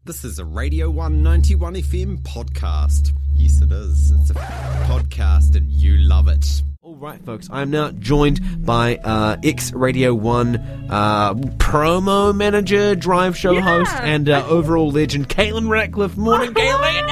This is a Radio 191 FM podcast. Yes, it is. It's a podcast and you love it. All right, folks, I'm now joined by ex-Radio 1 promo manager, drive show host, and overall legend, Caitlin Ratcliffe. Morning, Caitlin!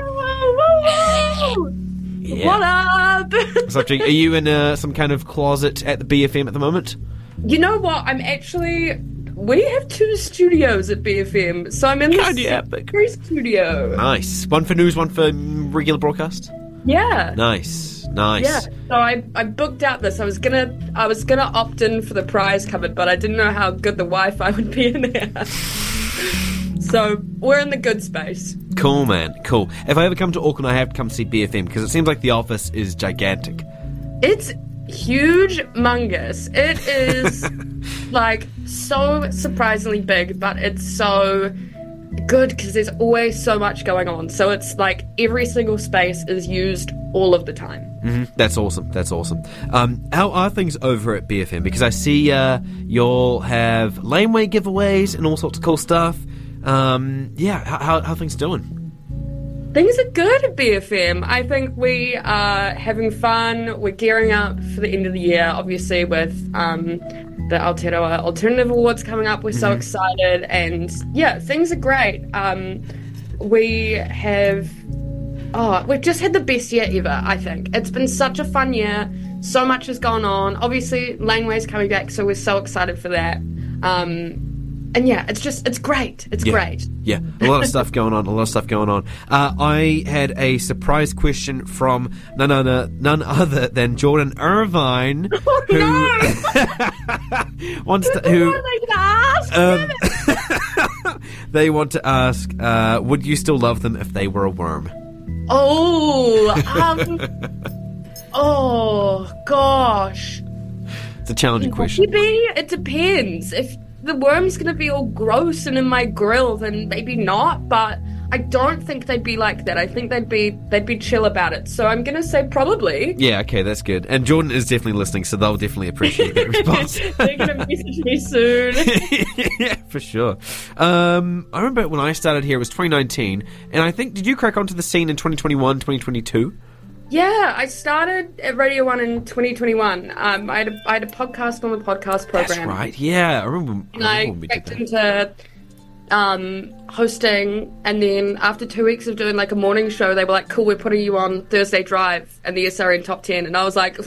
Yeah. What up? So, are you in some kind of closet at the BFM at the moment? You know what? We have two studios at BFM, so I'm in the studio. Nice. One for news, one for regular broadcast? Yeah. Nice. Yeah. So I booked out this. I was gonna opt in for the prize cupboard, but I didn't know how good the Wi-Fi would be in there. So we're in the good space. Cool, man. Cool. If I ever come to Auckland, I have to come see BFM because it seems like the office is gigantic. It's huge-mongous. It is like so surprisingly big, but it's so good because there's always so much going on. So it's like every single space is used all of the time. Mm-hmm. That's awesome. How are things over at BFM? Because I see you'll have laneway giveaways and all sorts of cool stuff. How are things doing? Things are good at BFM. I think we are having fun. We're gearing up for the end of the year, obviously, with the Aotearoa Alternative Awards coming up. We're so excited. And, yeah, things are great. We've just had the best year ever, I think. It's been such a fun year. So much has gone on. Obviously, Laneway's coming back, so we're so excited for that. And yeah, it's great. It's great. Yeah, a lot of stuff going on. I had a surprise question from none other than Jordan Irvine, they want to ask, would you still love them if they were a worm? Oh gosh. It's a challenging question. Maybe it depends. If the worm's going to be all gross and in my grill, then maybe not, but I don't think they'd be like that. I think they'd be chill about it. So I'm going to say probably. Yeah, okay, that's good. And Jordan is definitely listening, so they'll definitely appreciate that response. They're going to message me soon. Yeah, for sure. I remember when I started here, it was 2019, and I think, did you crack onto the scene in 2021, 2022? Yeah, I started at Radio 1 in 2021. I had a podcast on the podcast program. That's right, yeah. I remember I cracked into hosting, and then after 2 weeks of doing like a morning show, they were like, cool, we're putting you on Thursday Drive and the SRN Top 10. And I was like,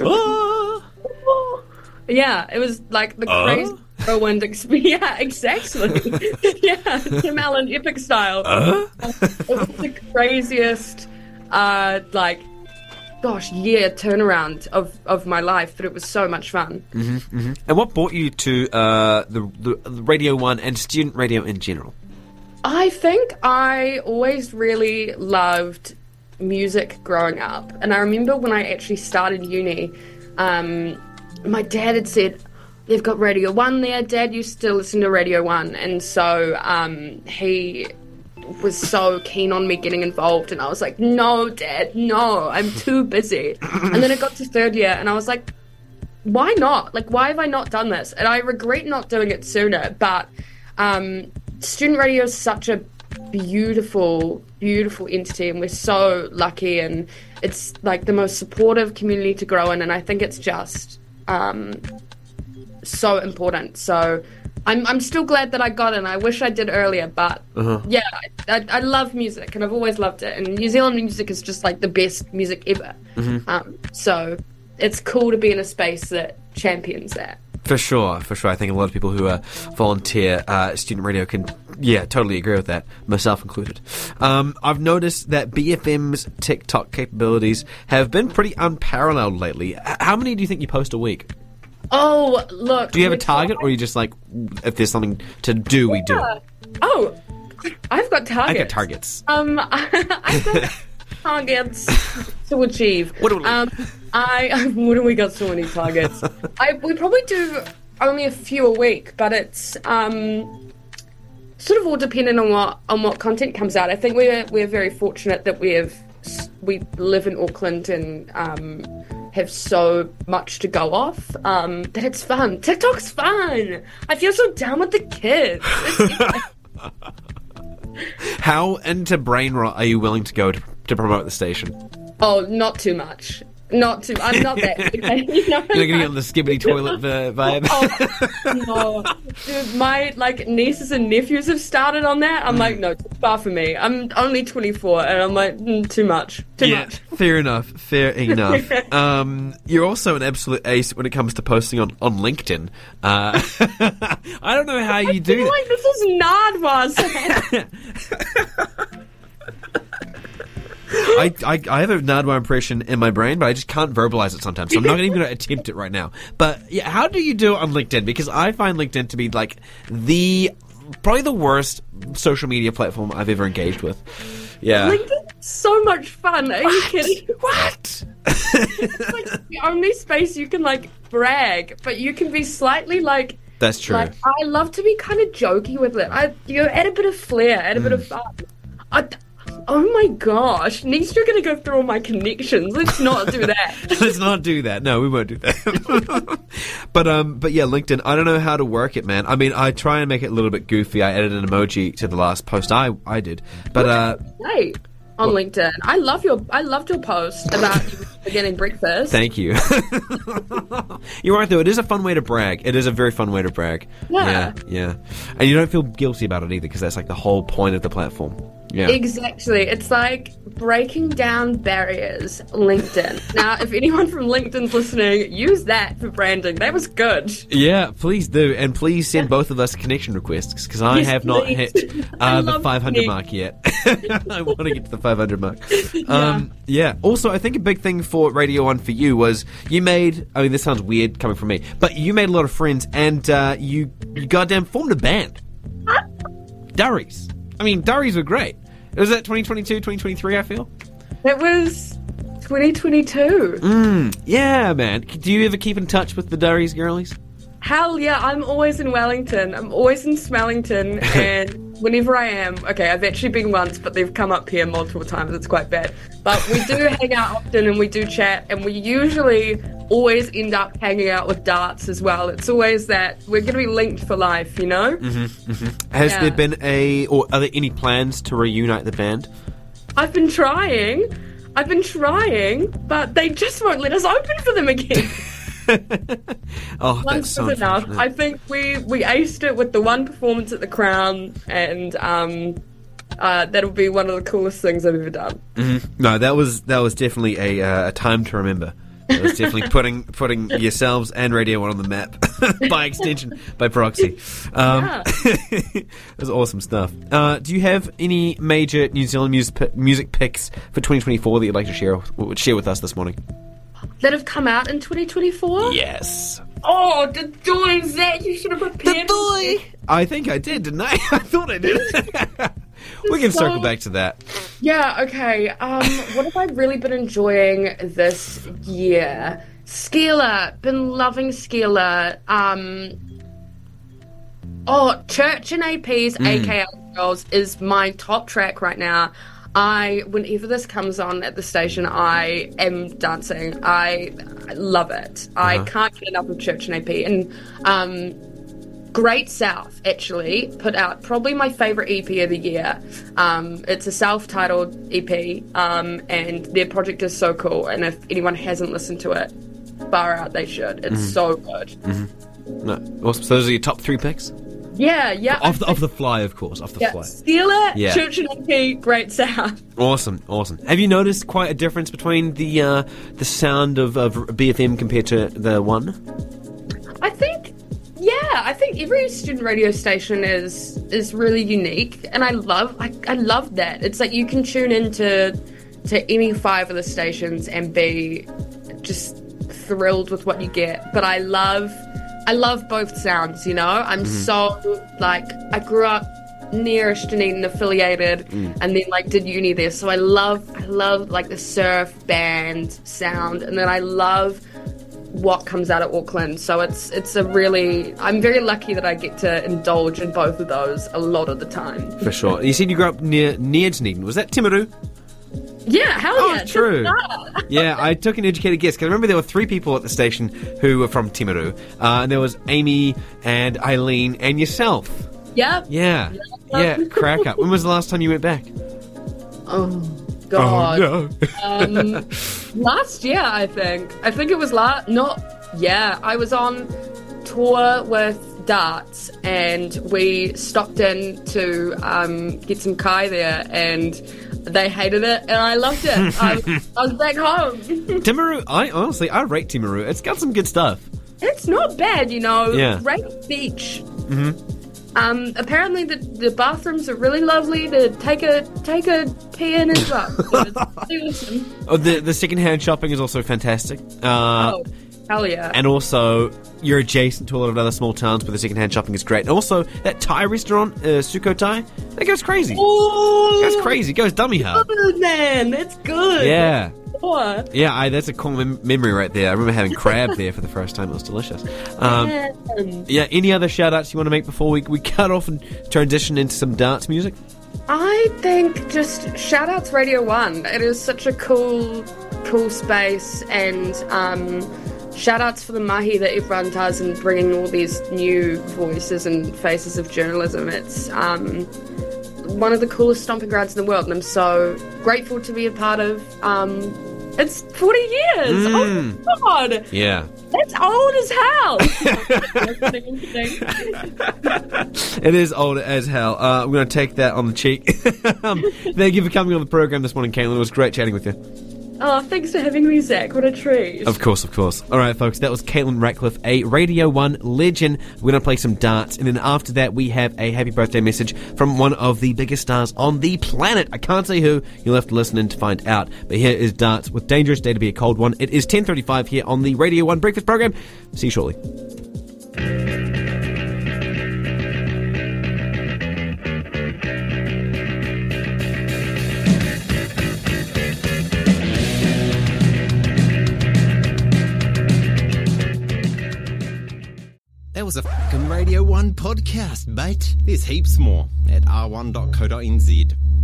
yeah, it was like the crazy whirlwind experience. Yeah, exactly. Yeah, Tim Allen epic style. It was the craziest, turnaround of my life, but it was so much fun. Mm-hmm, mm-hmm. And what brought you to the Radio 1 and student radio in general? I think I always really loved music growing up. And I remember when I actually started uni, my dad had said, they've got Radio 1 there. Dad used to listen to Radio 1. And so he was so keen on me getting involved, and I was like, no, Dad, no, I'm too busy. And then it got to third year, and I was like, why not? Like, why have I not done this? And I regret not doing it sooner, but student radio is such a beautiful, beautiful entity, and we're so lucky, and it's like the most supportive community to grow in, and I think it's just so important. So I'm still glad that I got in. I wish I did earlier, but yeah, I love music, and I've always loved it. And New Zealand music is just like the best music ever. So it's cool to be in a space that champions that. For sure. I think a lot of people who volunteer student radio can, totally agree with that, myself included. I've noticed that BFM's TikTok capabilities have been pretty unparalleled lately. How many do you think you post a week? Oh, look. Do you have a target, or are you just like, if there's something to do, we do? Oh, I've got targets. I got targets. I've got targets to achieve. What do we? What do we got so many targets? We probably do only a few a week, but it's sort of all dependent on what content comes out. I think we're very fortunate that we live in Auckland and have so much to go off that it's fun. TikTok's fun. I feel so down with the kids. How into brain rot are you willing to go to promote the station? Oh, not too much. I'm not that. Okay? You know? You're not going to get on the skibbity toilet vibe? Oh, no. Dude, my nieces and nephews have started on that. I'm like, no, too far for me. I'm only 24, and I'm like, too much. Too much. Fair enough. You're also an absolute ace when it comes to posting on LinkedIn. I don't know how you do that. Like this is Nardwuar. I have a Nardwuar impression in my brain, but I just can't verbalize it sometimes, so I'm not even going to attempt it right now. But yeah, how do you do it on LinkedIn? Because I find LinkedIn to be like probably the worst social media platform I've ever engaged with. Yeah. LinkedIn's so much fun. Are you kidding? What? It's like the only space you can like brag, but you can be slightly like. That's true. Like, I love to be kind of jokey with it. Add a bit of flair, add a bit of fun. Oh my gosh, next you're going to go through all my connections. Let's not do that. Let's not do that. No, we won't do that. But yeah, LinkedIn, I don't know how to work it, man. I mean, I try and make it a little bit goofy. I added an emoji to the last post I did. But great on LinkedIn. I loved your post about you getting breakfast. Thank you. You're right though, it is a fun way to brag. It is a very fun way to brag. Yeah. And you don't feel guilty about it either, because that's like the whole point of the platform. Yeah. Exactly. It's like breaking down barriers, LinkedIn. Now, if anyone from LinkedIn's listening, use that for branding. That was good. Yeah, please do. And please send both of us connection requests, because I have not hit the 500 mark yet. I want to get to the 500 mark. Yeah. Also, I think a big thing for Radio 1 for you was you made, I mean, this sounds weird coming from me, but you made a lot of friends, and you goddamn formed a band. Durries. I mean, Durries were great. Was that 2022, 2023, I feel? It was 2022. Yeah, man. Do you ever keep in touch with the Durries girlies? Hell yeah, I'm always in Wellington. I'm always in Smellington, and whenever I am, okay, I've actually been once, but they've come up here multiple times. It's quite bad. But we do hang out often, and we do chat, and we usually always end up hanging out with darts as well. It's always that we're going to be linked for life, you know? Has there been or are there any plans to reunite the band? I've been trying, but they just won't let us open for them again. Oh, that's so enough. I think we aced it with the one performance at the Crown, and that'll be one of the coolest things I've ever done. No, that was definitely a time to remember. It was definitely putting yourselves and Radio 1 on the map, by extension, by proxy. It was awesome stuff. Do you have any major New Zealand music picks for 2024 that you'd like to share with us this morning? That have come out in 2024? Yes. Oh, the doy, Zach, you should have prepared. The doy! I think I did, didn't I? I thought I did. We can circle back to that. Yeah, okay. What have I really been enjoying this year? Skeeler. Been loving Skeeler. Church and AP's AKA Girls is my top track right now. Whenever this comes on at the station, I am dancing. I love it. I can't get enough of Church and AP. And Great South, actually, put out probably my favourite EP of the year. It's a self-titled EP, and their project is so cool. And if anyone hasn't listened to it, far out, they should. It's so good. No, awesome. So those are your top 3 picks? Yeah. Off the fly, of course. Off the fly. Skeeler, Church and AP, Great South. Awesome. Have you noticed quite a difference between the sound of BFM compared to the one? I think every student radio station is really unique, and I love that. It's like you can tune into any 5 of the stations and be just thrilled with what you get. But I love both sounds, you know? I'm so, like, I grew up near Dunedin affiliated and then, like, did uni there. So I love, like, the surf band sound. And then I love what comes out of Auckland. So I'm very lucky that I get to indulge in both of those a lot of the time. For sure. You said you grew up near Dunedin. Was that Timaru? Yeah, hell yeah. True. Yeah, I took an educated guess, because I remember there were 3 people at the station who were from Timaru. And there was Amy and Eileen and yourself. Yep. Yeah. Yeah, crack up. When was the last time you went back? Oh, God. Oh, no. Last year, I think. I think it was I was on tour with Darts, and we stopped in to get some kai there, and they hated it, and I loved it. I was back home. Timaru, I rate Timaru. It's got some good stuff. It's not bad, Yeah. Great beach. Mm-hmm. Apparently the bathrooms are really lovely to take a pee in as well. So it's really awesome. Oh, the second-hand shopping is also fantastic. Oh, hell yeah. And also, you're adjacent to a lot of other small towns where the second-hand shopping is great. And also, that Thai restaurant, Suko Thai, that goes crazy. Oh, It goes crazy. It goes dummy hard. good, man. That's good. Yeah. Oh. Yeah, that's a cool memory right there. I remember having crab there for the first time. It was delicious. Yeah, any other shout-outs you want to make before we cut off and transition into some dance music? I think just shout out to Radio 1. It is such a cool space, and shout outs for the mahi that everyone does and bringing all these new voices and faces of journalism. It's one of the coolest stomping grounds in the world, and I'm so grateful to be a part of. It's 40 years! Oh my God! Yeah. That's old as hell! It is old as hell. We're going to take that on the cheek. Thank you for coming on the program this morning, Caitlin. It was great chatting with you. Oh, thanks for having me, Zach. What a treat. Of course. All right, folks, that was Caitlin Ratcliffe, a Radio 1 legend. We're going to play some darts, and then after that, we have a happy birthday message from one of the biggest stars on the planet. I can't say who. You'll have to listen in to find out. But here is Darts with Dangerous Day to Be a Cold One. It is 10:35 here on the Radio 1 Breakfast program. See you shortly. That was a fucking Radio 1 podcast, mate. There's heaps more at r1.co.nz.